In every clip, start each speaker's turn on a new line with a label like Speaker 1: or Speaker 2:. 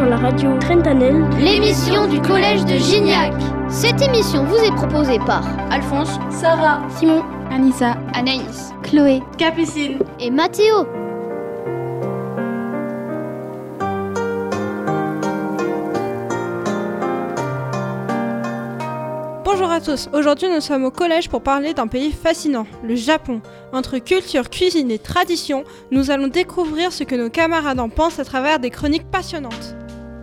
Speaker 1: sur la radio Trentanel,
Speaker 2: l'émission du collège de Gignac. Cette émission vous est proposée par Alphonse,
Speaker 3: Sarah,
Speaker 2: Simon,
Speaker 3: Anissa,
Speaker 2: Anaïs,
Speaker 3: Chloé,
Speaker 1: Capucine
Speaker 2: et Mathéo.
Speaker 4: Bonjour à tous, aujourd'hui nous sommes au collège pour parler d'un pays fascinant, le Japon. Entre culture, cuisine et tradition, nous allons découvrir ce que nos camarades en pensent à travers des chroniques passionnantes.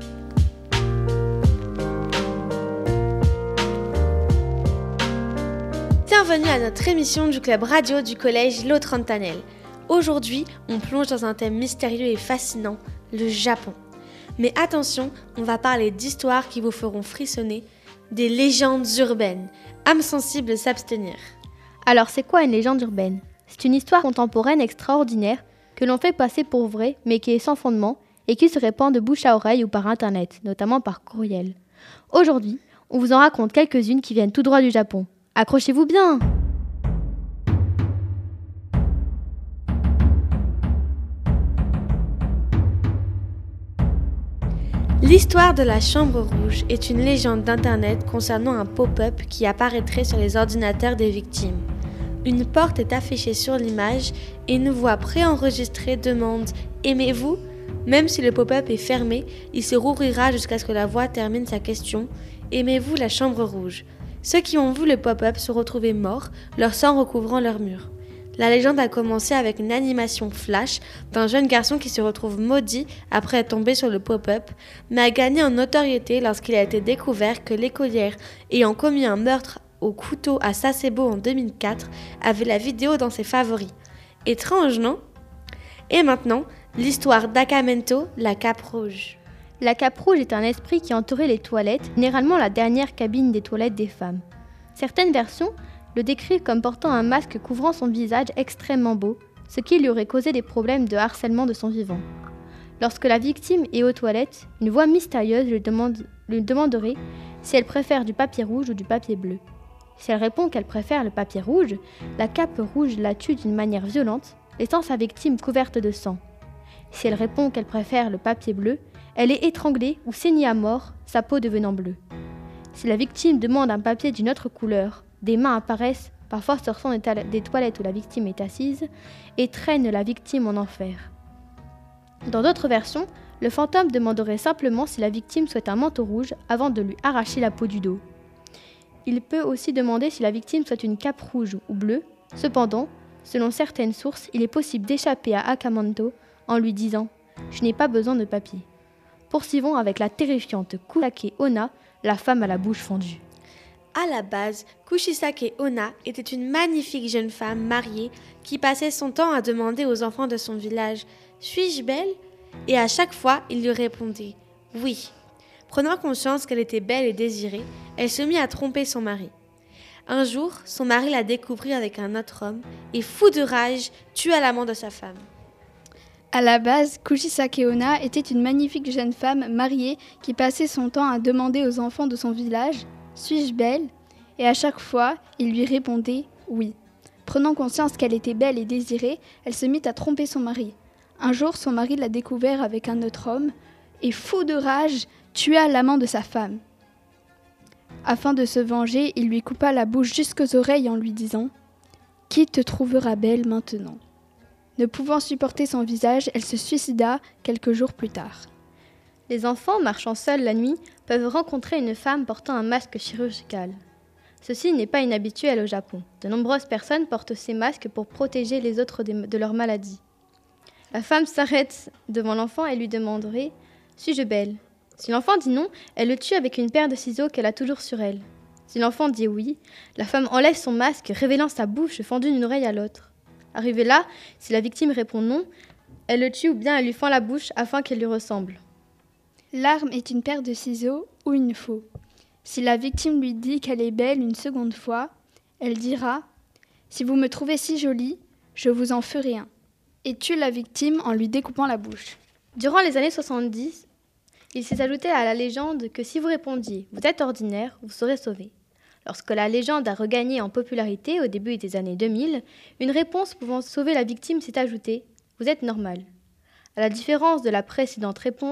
Speaker 5: Bienvenue à notre émission du club radio du collège Lo Trentanel. Aujourd'hui, on plonge dans un thème mystérieux et fascinant, le Japon. Mais attention, on va parler d'histoires qui vous feront frissonner, des légendes urbaines. Âme sensible s'abstenir.
Speaker 6: Alors c'est quoi une légende urbaine ? C'est une histoire contemporaine extraordinaire que l'on fait passer pour vraie mais qui est sans fondement et qui se répand de bouche à oreille ou par internet, notamment par courriel. Aujourd'hui, on vous en raconte quelques-unes qui viennent tout droit du Japon. Accrochez-vous bien !
Speaker 5: L'histoire de la chambre rouge est une légende d'internet concernant un pop-up qui apparaîtrait sur les ordinateurs des victimes. Une porte est affichée sur l'image et une voix préenregistrée demande « Aimez-vous ?» Même si le pop-up est fermé, il se rouvrira jusqu'à ce que la voix termine sa question « Aimez-vous la chambre rouge ?» Ceux qui ont vu le pop-up se retrouvaient morts, leur sang recouvrant leurs murs. La légende a commencé avec une animation flash d'un jeune garçon qui se retrouve maudit après être tombé sur le pop-up, mais a gagné en notoriété lorsqu'il a été découvert que l'écolière ayant commis un meurtre au couteau à Sasebo en 2004 avait la vidéo dans ses favoris. Étrange, non ? Et maintenant, l'histoire d'Akamento, la cape rouge.
Speaker 6: La cape rouge est un esprit qui entourait les toilettes, généralement la dernière cabine des toilettes des femmes. Certaines versions le décrivent comme portant un masque couvrant son visage extrêmement beau, ce qui lui aurait causé des problèmes de harcèlement de son vivant. Lorsque la victime est aux toilettes, une voix mystérieuse lui demanderait si elle préfère du papier rouge ou du papier bleu. Si elle répond qu'elle préfère le papier rouge, la cape rouge la tue d'une manière violente, laissant sa victime couverte de sang. Si elle répond qu'elle préfère le papier bleu, elle est étranglée ou saignée à mort, sa peau devenant bleue. Si la victime demande un papier d'une autre couleur, des mains apparaissent, parfois sortant des toilettes où la victime est assise, et traînent la victime en enfer. Dans d'autres versions, le fantôme demanderait simplement si la victime souhaite un manteau rouge avant de lui arracher la peau du dos. Il peut aussi demander si la victime souhaite une cape rouge ou bleue. Cependant, selon certaines sources, il est possible d'échapper à Akamento en lui disant « Je n'ai pas besoin de papier ». Poursuivons avec la terrifiante Kusake Onna, la femme à la bouche fendue.
Speaker 5: À la base, Kushisake Onna était une magnifique jeune femme mariée qui passait son temps à demander aux enfants de son village « Suis-je belle ?» Et à chaque fois, il lui répondait « Oui ». Prenant conscience qu'elle était belle et désirée, elle se mit à tromper son mari. Un jour, son mari la découvrit avec un autre homme et, fou de rage, tua l'amant de sa femme.
Speaker 3: À la base, Kushisake Onna était une magnifique jeune femme mariée qui passait son temps à demander aux enfants de son village « Suis-je belle ?» Et à chaque fois, il lui répondait « Oui ». Prenant conscience qu'elle était belle et désirée, elle se mit à tromper son mari. Un jour, son mari l'a découvert avec un autre homme et, fou de rage, tua l'amant de sa femme. Afin de se venger, il lui coupa la bouche jusqu'aux oreilles en lui disant « Qui te trouvera belle maintenant ?» Ne pouvant supporter son visage, elle se suicida quelques jours plus tard.
Speaker 6: Les enfants marchant seuls la nuit peuvent rencontrer une femme portant un masque chirurgical. Ceci n'est pas inhabituel au Japon. De nombreuses personnes portent ces masques pour protéger les autres de leur maladie. La femme s'arrête devant l'enfant et lui demanderait « Suis-je belle ?» Si l'enfant dit non, elle le tue avec une paire de ciseaux qu'elle a toujours sur elle. Si l'enfant dit oui, la femme enlève son masque, révélant sa bouche fendue d'une oreille à l'autre. Arrivée là, si la victime répond non, elle le tue ou bien elle lui fend la bouche afin qu'elle lui ressemble.
Speaker 3: L'arme est une paire de ciseaux ou une faux. Si la victime lui dit qu'elle est belle une seconde fois, elle dira « Si vous me trouvez si jolie, je vous en ferai un » et tue la victime en lui découpant la bouche.
Speaker 6: Durant les années 70, il s'est ajouté à la légende que si vous répondiez « Vous êtes ordinaire », vous serez sauvé. Lorsque la légende a regagné en popularité au début des années 2000, une réponse pouvant sauver la victime s'est ajoutée « Vous êtes normal ». À la différence de la précédente réponse,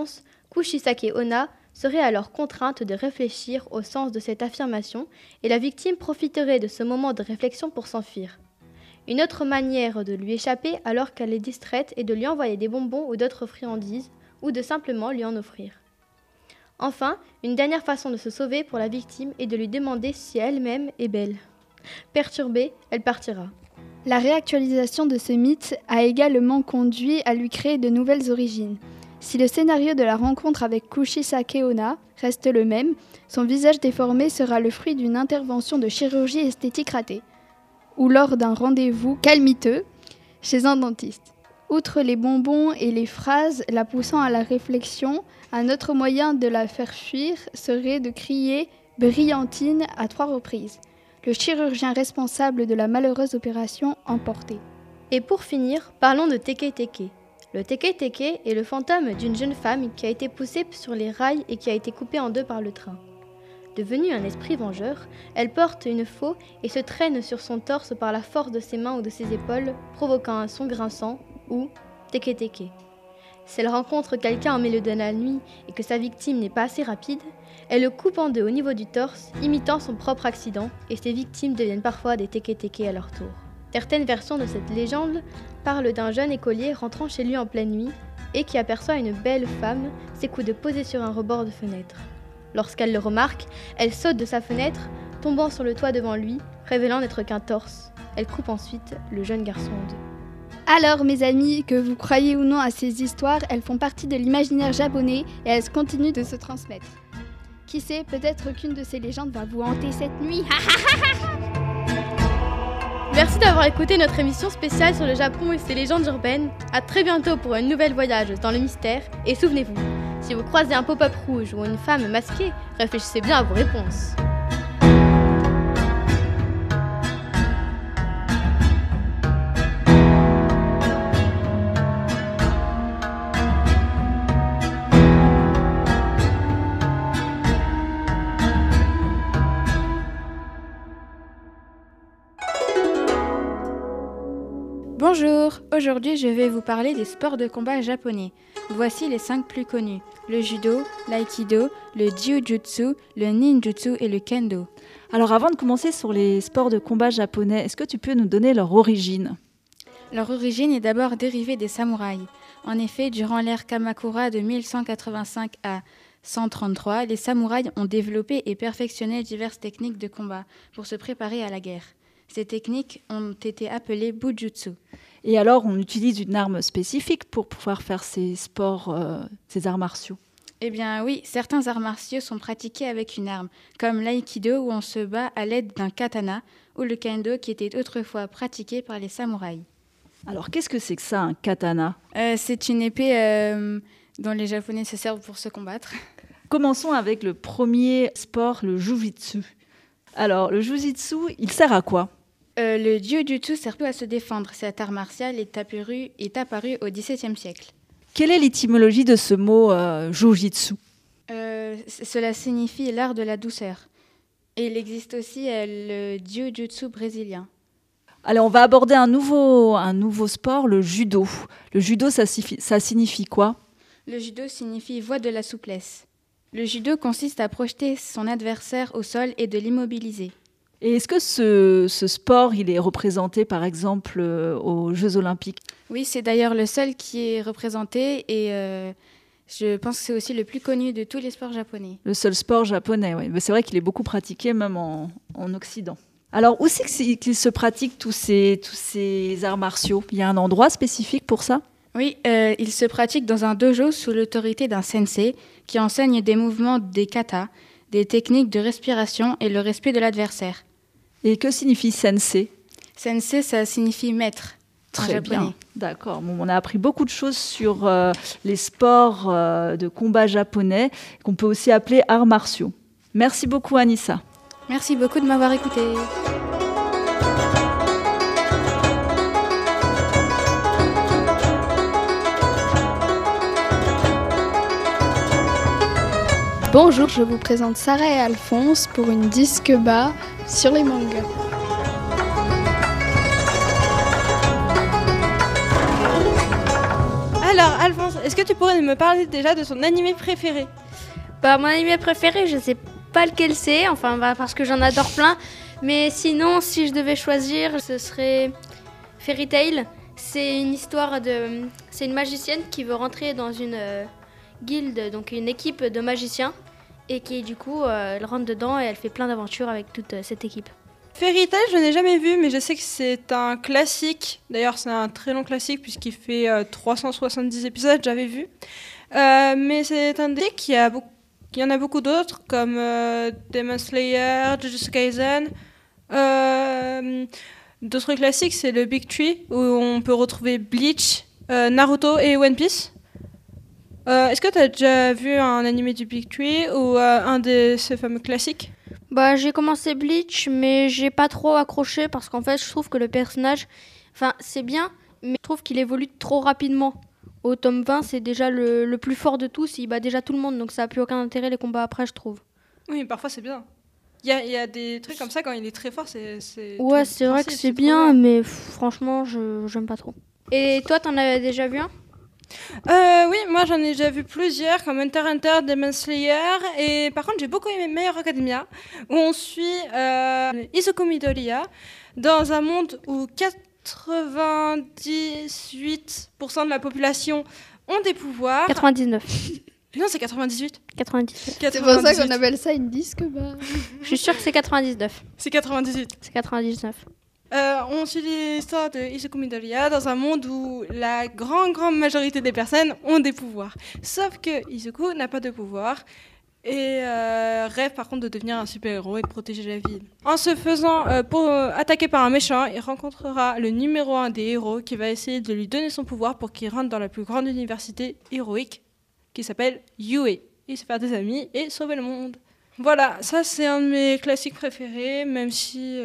Speaker 6: Kushisake Onna serait alors contrainte de réfléchir au sens de cette affirmation et la victime profiterait de ce moment de réflexion pour s'enfuir. Une autre manière de lui échapper alors qu'elle est distraite est de lui envoyer des bonbons ou d'autres friandises ou de simplement lui en offrir. Enfin, une dernière façon de se sauver pour la victime est de lui demander si elle-même est belle. Perturbée, elle partira.
Speaker 3: La réactualisation de ce mythe a également conduit à lui créer de nouvelles origines. Si le scénario de la rencontre avec Kushisake Onna reste le même, son visage déformé sera le fruit d'une intervention de chirurgie esthétique ratée, ou lors d'un rendez-vous calamiteux chez un dentiste. Outre les bonbons et les phrases la poussant à la réflexion, un autre moyen de la faire fuir serait de crier « brillantine » à 3 reprises. Le chirurgien responsable de la malheureuse opération emporté.
Speaker 6: Et pour finir, parlons de Teke Teke. Le Teke Teke est le fantôme d'une jeune femme qui a été poussée sur les rails et qui a été coupée en 2 par le train. Devenue un esprit vengeur, elle porte une faux et se traîne sur son torse par la force de ses mains ou de ses épaules, provoquant un son grinçant ou Teke Teke. Si elle rencontre quelqu'un en milieu de la nuit et que sa victime n'est pas assez rapide, elle le coupe en 2 au niveau du torse, imitant son propre accident, et ses victimes deviennent parfois des Teke Teke à leur tour. Certaines versions de cette légende parlent d'un jeune écolier rentrant chez lui en pleine nuit et qui aperçoit une belle femme s'écoude posée sur un rebord de fenêtre. Lorsqu'elle le remarque, elle saute de sa fenêtre, tombant sur le toit devant lui, révélant n'être qu'un torse. Elle coupe ensuite le jeune garçon en 2.
Speaker 3: Alors mes amis, que vous croyez ou non à ces histoires, elles font partie de l'imaginaire japonais et elles continuent de se transmettre. Qui sait, peut-être qu'une de ces légendes va vous hanter cette nuit.
Speaker 6: Merci d'avoir écouté notre émission spéciale sur le Japon et ses légendes urbaines. À très bientôt pour un nouvel voyage dans le mystère. Et souvenez-vous, si vous croisez un pop-up rouge ou une femme masquée, réfléchissez bien à vos réponses.
Speaker 1: Bonjour, aujourd'hui je vais vous parler des sports de combat japonais. Voici les 5 plus connus, le judo, l'aïkido, le jiu-jitsu, le ninjutsu et le kendo.
Speaker 7: Alors avant de commencer sur les sports de combat japonais, est-ce que tu peux nous donner leur origine ?
Speaker 1: Leur origine est d'abord dérivée des samouraïs. En effet, durant l'ère Kamakura de 1185 à 133, les samouraïs ont développé et perfectionné diverses techniques de combat pour se préparer à la guerre. Ces techniques ont été appelées bujutsu.
Speaker 7: Et alors, on utilise une arme spécifique pour pouvoir faire ces sports, ces arts martiaux ?
Speaker 1: Eh bien oui, certains arts martiaux sont pratiqués avec une arme, comme l'aïkido où on se bat à l'aide d'un katana, ou le kendo qui était autrefois pratiqué par les samouraïs.
Speaker 7: Alors, qu'est-ce que c'est que ça, un katana ?
Speaker 1: C'est une épée dont les Japonais se servent pour se combattre.
Speaker 7: Commençons avec le premier sport, le jujitsu. Alors, le jujitsu, il sert à quoi ?
Speaker 1: Le jiu-jitsu sert à se défendre. Cet art martial est apparu au XVIIe siècle.
Speaker 7: Quelle est l'étymologie de ce mot jujitsu ?
Speaker 1: Cela signifie l'art de la douceur. Et il existe aussi le jiu-jitsu brésilien.
Speaker 7: Allez, on va aborder un nouveau sport, le judo. Le judo, ça signifie quoi ?
Speaker 1: Le judo signifie voie de la souplesse. Le judo consiste à projeter son adversaire au sol et de l'immobiliser.
Speaker 7: Et est-ce que ce sport, il est représenté par exemple aux Jeux Olympiques ?
Speaker 1: Oui, c'est d'ailleurs le seul qui est représenté et je pense que c'est aussi le plus connu de tous les sports japonais.
Speaker 7: Le seul sport japonais, oui. Mais c'est vrai qu'il est beaucoup pratiqué même en Occident. Alors, où c'est qu'il se pratique tous ces arts martiaux ? Il y a un endroit spécifique pour ça ?
Speaker 1: Oui, il se pratique dans un dojo sous l'autorité d'un sensei qui enseigne des mouvements des katas, des techniques de respiration et le respect de l'adversaire.
Speaker 7: Et que signifie sensei ?
Speaker 1: Sensei, ça signifie maître.
Speaker 7: Très bien, d'accord. Bon, on a appris beaucoup de choses sur les sports de combat japonais qu'on peut aussi appeler arts martiaux. Merci beaucoup Anissa.
Speaker 1: Merci beaucoup de m'avoir écoutée.
Speaker 3: Bonjour, je vous présente Sarah et Alphonse pour une disque bas sur les mangas.
Speaker 4: Alors, Alphonse, est-ce que tu pourrais me parler déjà de ton animé préféré ?
Speaker 8: Bah, mon animé préféré, je sais pas lequel c'est, enfin, parce que j'en adore plein. Mais sinon, si je devais choisir, ce serait Fairy Tail. C'est une histoire de... C'est une magicienne qui veut rentrer dans une guilde, donc une équipe de magiciens. Et qui, du coup, elle rentre dedans et elle fait plein d'aventures avec toute cette équipe.
Speaker 4: Fairy Tail, je n'ai jamais vu, mais je sais que c'est un classique. D'ailleurs, c'est un très long classique puisqu'il fait 370 épisodes, j'avais vu. Mais c'est un dé qui a beaucoup... Il y en a beaucoup d'autres, comme Demon Slayer, Jujutsu Kaisen. D'autres classiques, c'est le Big Tree, où on peut retrouver Bleach, Naruto et One Piece. Est-ce que tu as déjà vu un animé du Big Tree ou un de ces fameux classiques ?
Speaker 8: Bah, j'ai commencé Bleach, mais j'ai pas trop accroché parce qu'en fait, je trouve que le personnage, enfin, c'est bien, mais je trouve qu'il évolue trop rapidement. Au tome 20, c'est déjà le plus fort de tous, il bat déjà tout le monde, donc ça n'a plus aucun intérêt les combats après, je trouve.
Speaker 4: Oui, parfois c'est bien. Il y a des trucs comme ça, quand il est très fort, c'est
Speaker 8: ouais, c'est vrai que c'est bien, mais franchement, j'aime pas trop. Et toi, t'en as déjà vu un ?
Speaker 4: Oui, moi j'en ai déjà vu plusieurs, comme Hunter x Hunter, Demon Slayer, et par contre j'ai beaucoup aimé My Hero Academia, où on suit Izuku Midoriya dans un monde où 98% de la population ont des pouvoirs.
Speaker 8: 99.
Speaker 4: Non, c'est 98.
Speaker 8: 98.
Speaker 3: C'est pour ça qu'on appelle ça une disque bar.
Speaker 8: Je suis sûre que c'est 99.
Speaker 4: C'est 98.
Speaker 8: C'est 99.
Speaker 4: On suit l'histoire de Izuku Midoriya dans un monde où la grande majorité des personnes ont des pouvoirs. Sauf que Izuku n'a pas de pouvoir et rêve par contre de devenir un super-héros et de protéger la ville. En se faisant attaquer par un méchant, il rencontrera le numéro 1 des héros qui va essayer de lui donner son pouvoir pour qu'il rentre dans la plus grande université héroïque qui s'appelle UA. Il se faire des amis et sauver le monde. Voilà, ça c'est un de mes classiques préférés, même si...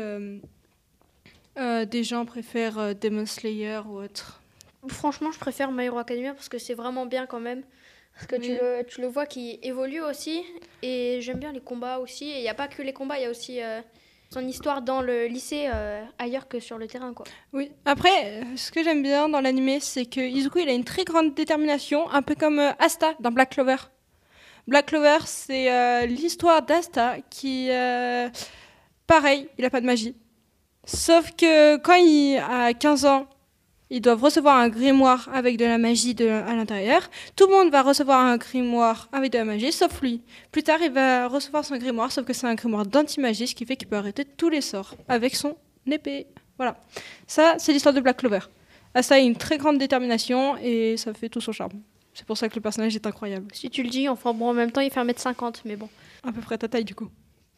Speaker 4: des gens préfèrent Demon Slayer ou autre.
Speaker 8: Franchement, je préfère My Hero Academia parce que c'est vraiment bien quand même. Parce que
Speaker 4: Oui.
Speaker 8: tu le vois qui évolue aussi. Et j'aime bien les combats aussi. Et il n'y a pas que les combats, il y a aussi son histoire dans le lycée ailleurs que sur le terrain, quoi.
Speaker 4: Oui. Après, ce que j'aime bien dans l'animé, c'est que Izuku il a une très grande détermination, un peu comme Asta dans Black Clover. Black Clover, c'est l'histoire d'Asta qui, pareil, il n'a pas de magie. Sauf que quand il a 15 ans, ils doivent recevoir un grimoire avec de la magie à l'intérieur. Tout le monde va recevoir un grimoire avec de la magie, sauf lui. Plus tard, il va recevoir son grimoire, sauf que c'est un grimoire d'anti-magie, ce qui fait qu'il peut arrêter tous les sorts avec son épée. Voilà. Ça, c'est l'histoire de Black Clover. Asta a une très grande détermination et ça fait tout son charme. C'est pour ça que le personnage est incroyable.
Speaker 8: Si tu le dis, enfin bon, en même temps, il fait 1m50, mais bon.
Speaker 4: À peu près ta taille, du coup.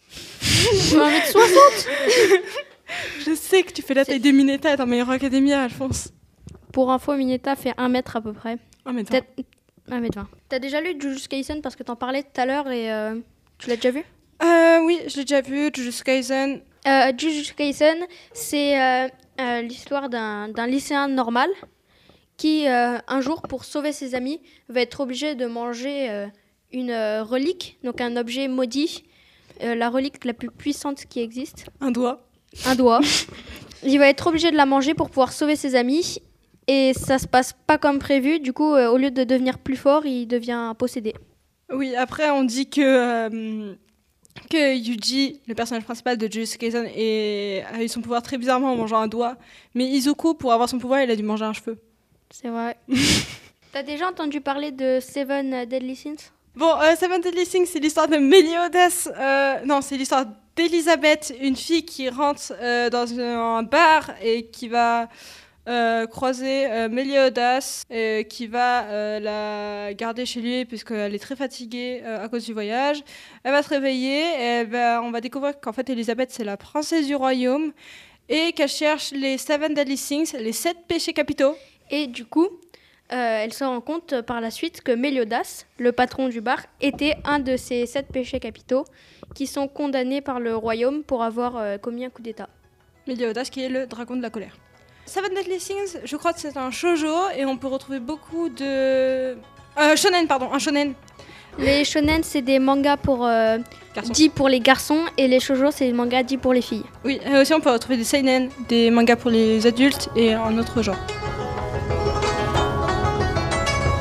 Speaker 8: 1m60
Speaker 4: Je sais que tu fais la taille de Mineta dans My Hero Academia, Alphonse.
Speaker 8: Pour info, Mineta fait 1 mètre à peu près.
Speaker 4: 1m20.
Speaker 8: Peut-être 1m20. T'as déjà lu Jujutsu Kaisen parce que t'en parlais tout à l'heure et tu l'as déjà vu ?
Speaker 4: Oui, je l'ai déjà vu, Jujutsu Kaisen.
Speaker 8: Jujutsu Kaisen, c'est l'histoire d'un lycéen normal qui, un jour, pour sauver ses amis, va être obligé de manger une relique, donc un objet maudit, la relique la plus puissante qui existe.
Speaker 4: Un doigt.
Speaker 8: Un doigt. Il va être obligé de la manger pour pouvoir sauver ses amis. Et ça se passe pas comme prévu. Du coup, au lieu de devenir plus fort, il devient possédé.
Speaker 4: Oui, après, on dit que Yuji, le personnage principal de Jujutsu Kaisen, a eu son pouvoir très bizarrement en mangeant un doigt. Mais Izuku, pour avoir son pouvoir, il a dû manger un cheveu.
Speaker 8: C'est vrai. T'as déjà entendu parler de Seven Deadly Sins ?
Speaker 4: Bon, Seven Deadly Sins, c'est l'histoire de Meliodas. Non, c'est l'histoire d'Elisabeth, une fille qui rentre dans un bar et qui va croiser Meliodas, qui va la garder chez lui puisqu'elle est très fatiguée à cause du voyage. Elle va se réveiller et on va découvrir qu'en fait Elisabeth c'est la princesse du royaume et qu'elle cherche les Seven Deadly Sins, les 7 péchés capitaux.
Speaker 8: Et du coup, elle se rend compte par la suite que Meliodas, le patron du bar, était un de ces 7 péchés capitaux qui sont condamnés par le royaume pour avoir commis un coup d'État.
Speaker 4: Meliodas qui est le dragon de la colère. Seven Deadly Sins, je crois que c'est un shoujo et on peut retrouver beaucoup de... shonen, pardon, un shonen.
Speaker 8: Les shonen, c'est des mangas pour dits pour les garçons et les shoujo, c'est des mangas dits pour les filles.
Speaker 4: Oui, et aussi on peut retrouver des seinen, des mangas pour les adultes et un autre genre.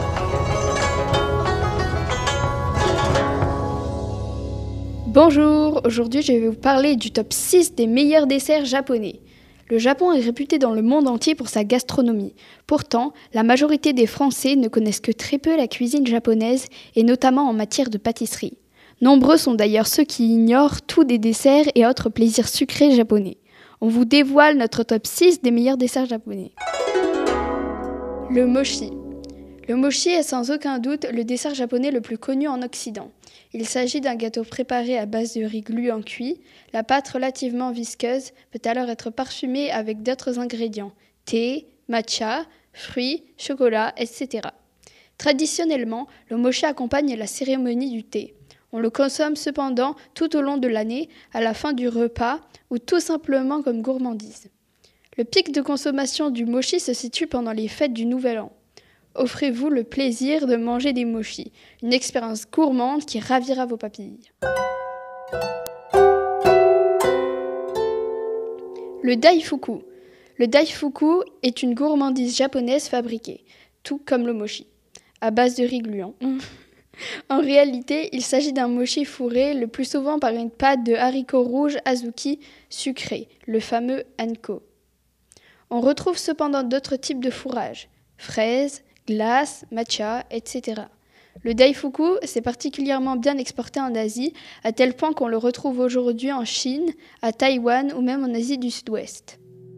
Speaker 3: Bonjour, aujourd'hui je vais vous parler du top 6 des meilleurs desserts japonais. Le Japon est réputé dans le monde entier pour sa gastronomie. Pourtant, la majorité des Français ne connaissent que très peu la cuisine japonaise et notamment en matière de pâtisserie. Nombreux sont d'ailleurs ceux qui ignorent tout des desserts et autres plaisirs sucrés japonais. On vous dévoile notre top 6 des meilleurs desserts japonais. Le mochi. Le mochi est sans aucun doute le dessert japonais le plus connu en Occident. Il s'agit d'un gâteau préparé à base de riz gluant cuit. La pâte relativement visqueuse peut alors être parfumée avec d'autres ingrédients, thé, matcha, fruits, chocolat, etc. Traditionnellement, le mochi accompagne la cérémonie du thé. On le consomme cependant tout au long de l'année, à la fin du repas ou tout simplement comme gourmandise. Le pic de consommation du mochi se situe pendant les fêtes du Nouvel An. Offrez-vous le plaisir de manger des mochis, une expérience gourmande qui ravira vos papilles. Le daifuku. Le daifuku est une gourmandise japonaise fabriquée, tout comme le mochi, à base de riz gluant. En réalité, il s'agit d'un mochi fourré le plus souvent par une pâte de haricots rouges azuki sucrés, le fameux anko. On retrouve cependant d'autres types de fourrage, fraises, glace, matcha, etc. Le daifuku s'est particulièrement bien exporté en Asie, à tel point qu'on le retrouve aujourd'hui en Chine, à Taïwan ou même en Asie du Sud-Ouest.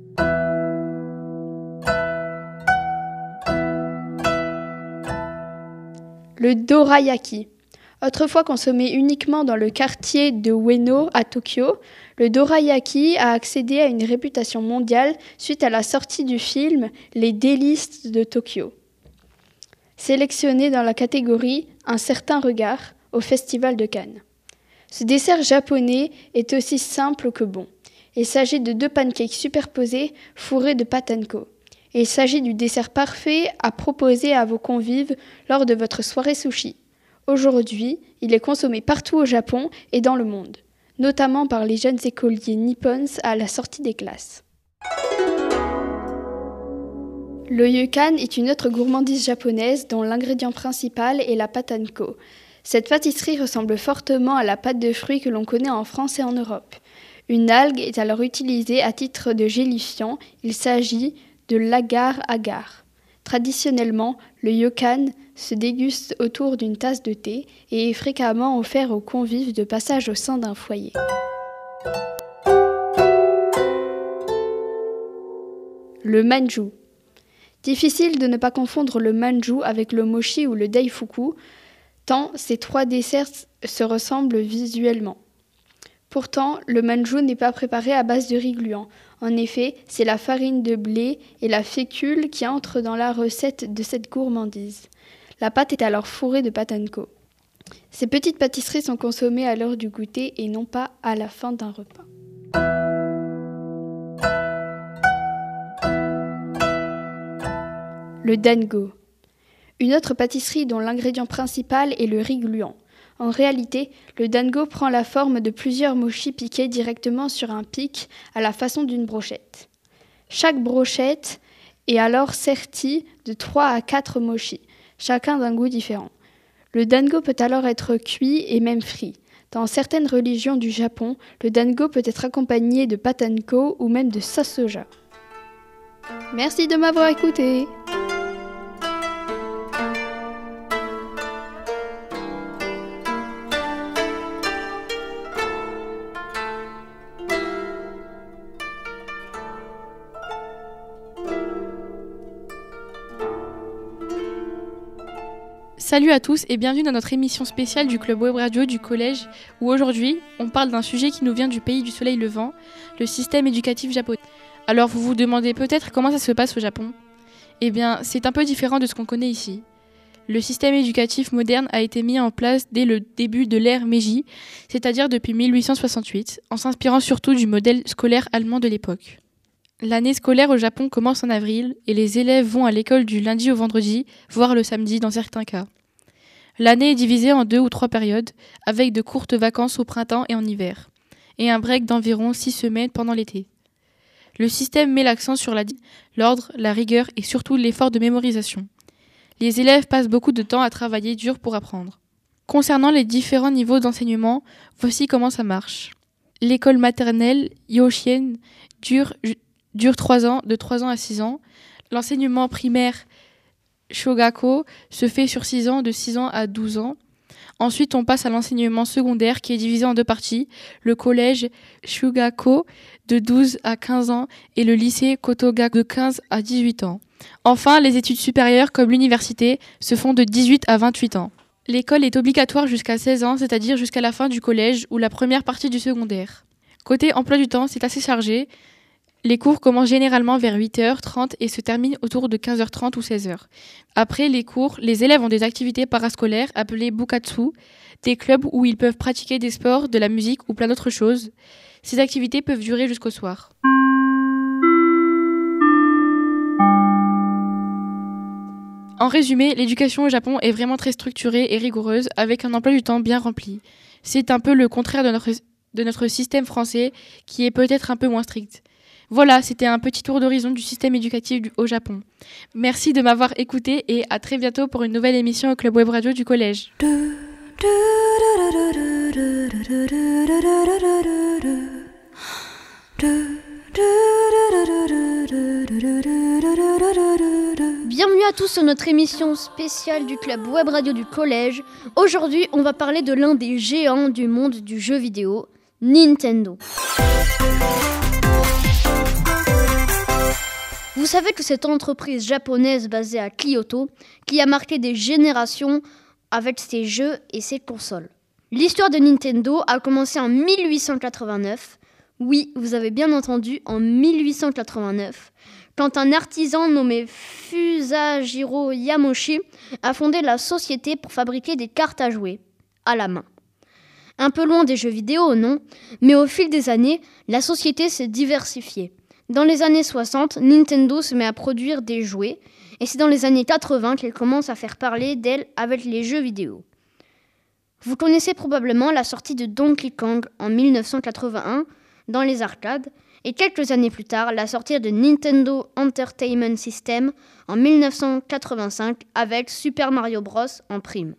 Speaker 3: Le dorayaki. Autrefois consommé uniquement dans le quartier de Ueno à Tokyo, le dorayaki a accédé à une réputation mondiale suite à la sortie du film Les délices de Tokyo. Sélectionné dans la catégorie « Un certain regard » au Festival de Cannes. Ce dessert japonais est aussi simple que bon. Il s'agit de 2 pancakes superposés fourrés de pâte anko. Il s'agit du dessert parfait à proposer à vos convives lors de votre soirée sushi. Aujourd'hui, il est consommé partout au Japon et dans le monde, notamment par les jeunes écoliers nippons à la sortie des classes. Le ryokan est une autre gourmandise japonaise dont l'ingrédient principal est la pâte anko. Cette pâtisserie ressemble fortement à la pâte de fruits que l'on connaît en France et en Europe. Une algue est alors utilisée à titre de gélifiant. Il s'agit de l'agar-agar. Traditionnellement, le ryokan se déguste autour d'une tasse de thé et est fréquemment offert aux convives de passage au sein d'un foyer. Le manju. Difficile de ne pas confondre le manju avec le mochi ou le daifuku, tant ces 3 desserts se ressemblent visuellement. Pourtant, le manju n'est pas préparé à base de riz gluant. En effet, c'est la farine de blé et la fécule qui entrent dans la recette de cette gourmandise. La pâte est alors fourrée de pâte anko. Ces petites pâtisseries sont consommées à l'heure du goûter et non pas à la fin d'un repas. Le dango. Une autre pâtisserie dont l'ingrédient principal est le riz gluant. En réalité, le dango prend la forme de plusieurs mochis piqués directement sur un pic à la façon d'une brochette. Chaque brochette est alors sertie de 3 à 4 mochis, chacun d'un goût différent. Le dango peut alors être cuit et même frit. Dans certaines religions du Japon, le dango peut être accompagné de pâte anko ou même de sauce soja. Merci de m'avoir écouté.
Speaker 9: Salut à tous et bienvenue dans notre émission spéciale du Club Web Radio du Collège où aujourd'hui on parle d'un sujet qui nous vient du pays du soleil levant, le système éducatif japonais. Alors vous vous demandez peut-être comment ça se passe au Japon ? Eh bien c'est un peu différent de ce qu'on connaît ici. Le système éducatif moderne a été mis en place dès le début de l'ère Meiji, c'est-à-dire depuis 1868, en s'inspirant surtout du modèle scolaire allemand de l'époque. L'année scolaire au Japon commence en avril et les élèves vont à l'école du lundi au vendredi, voire le samedi dans certains cas. L'année est divisée en 2 ou 3 périodes, avec de courtes vacances au printemps et en hiver, et un break d'environ 6 semaines pendant l'été. Le système met l'accent sur l'ordre, la rigueur et surtout l'effort de mémorisation. Les élèves passent beaucoup de temps à travailler dur pour apprendre. Concernant les différents niveaux d'enseignement, voici comment ça marche. L'école maternelle Yoshien dure 3 ans, de 3 ans à 6 ans. L'enseignement primaire Shogako se fait sur 6 ans, de 6 ans à 12 ans. Ensuite, on passe à l'enseignement secondaire qui est divisé en 2 parties. Le collège Shugako de 12 à 15 ans et le lycée Kotoga de 15 à 18 ans. Enfin, les études supérieures comme l'université se font de 18 à 28 ans. L'école est obligatoire jusqu'à 16 ans, c'est-à-dire jusqu'à la fin du collège ou la première partie du secondaire. Côté emploi du temps, c'est assez chargé. Les cours commencent généralement vers 8h30 et se terminent autour de 15h30 ou 16h. Après les cours, les élèves ont des activités parascolaires appelées bukatsu, des clubs où ils peuvent pratiquer des sports, de la musique ou plein d'autres choses. Ces activités peuvent durer jusqu'au soir. En résumé, l'éducation au Japon est vraiment très structurée et rigoureuse, avec un emploi du temps bien rempli. C'est un peu le contraire de notre système français, qui est peut-être un peu moins strict. Voilà, c'était un petit tour d'horizon du système éducatif au Japon. Merci de m'avoir écouté et à très bientôt pour une nouvelle émission au Club Web Radio du Collège.
Speaker 2: Bienvenue à tous sur notre émission spéciale du Club Web Radio du Collège. Aujourd'hui, on va parler de l'un des géants du monde du jeu vidéo, Nintendo. Vous savez que cette entreprise japonaise basée à Kyoto, qui a marqué des générations avec ses jeux et ses consoles. L'histoire de Nintendo a commencé en 1889. Oui, vous avez bien entendu, en 1889, quand un artisan nommé Fusajiro Yamoshi a fondé la société pour fabriquer des cartes à jouer, à la main. Un peu loin des jeux vidéo, non, mais au fil des années, la société s'est diversifiée. Dans les années 60, Nintendo se met à produire des jouets, et c'est dans les années 80 qu'elle commence à faire parler d'elle avec les jeux vidéo. Vous connaissez probablement la sortie de Donkey Kong en 1981 dans les arcades, et quelques années plus tard, la sortie de Nintendo Entertainment System en 1985 avec Super Mario Bros. En prime.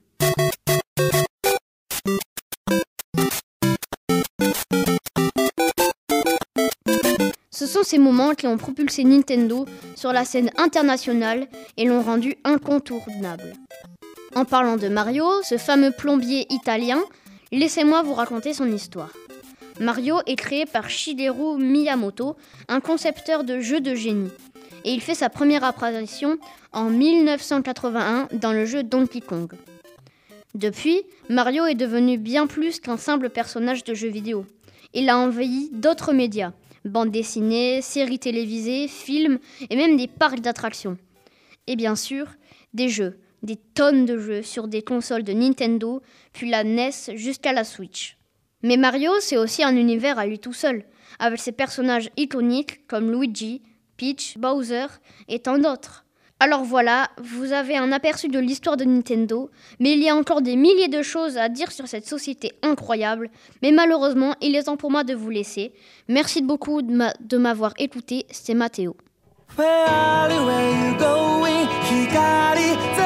Speaker 2: Ce sont ces moments qui ont propulsé Nintendo sur la scène internationale et l'ont rendu incontournable. En parlant de Mario, ce fameux plombier italien, laissez-moi vous raconter son histoire. Mario est créé par Shigeru Miyamoto, un concepteur de jeux de génie. Et il fait sa première apparition en 1981 dans le jeu Donkey Kong. Depuis, Mario est devenu bien plus qu'un simple personnage de jeu vidéo. Il a envahi d'autres médias, bandes dessinées, séries télévisées, films et même des parcs d'attractions. Et bien sûr, des jeux, des tonnes de jeux sur des consoles de Nintendo, puis la NES jusqu'à la Switch. Mais Mario, c'est aussi un univers à lui tout seul, avec ses personnages iconiques comme Luigi, Peach, Bowser et tant d'autres. Alors voilà, vous avez un aperçu de l'histoire de Nintendo, mais il y a encore des milliers de choses à dire sur cette société incroyable, mais malheureusement, il est temps pour moi de vous laisser. Merci beaucoup de m'avoir écouté, c'est Mathéo. Where are you going?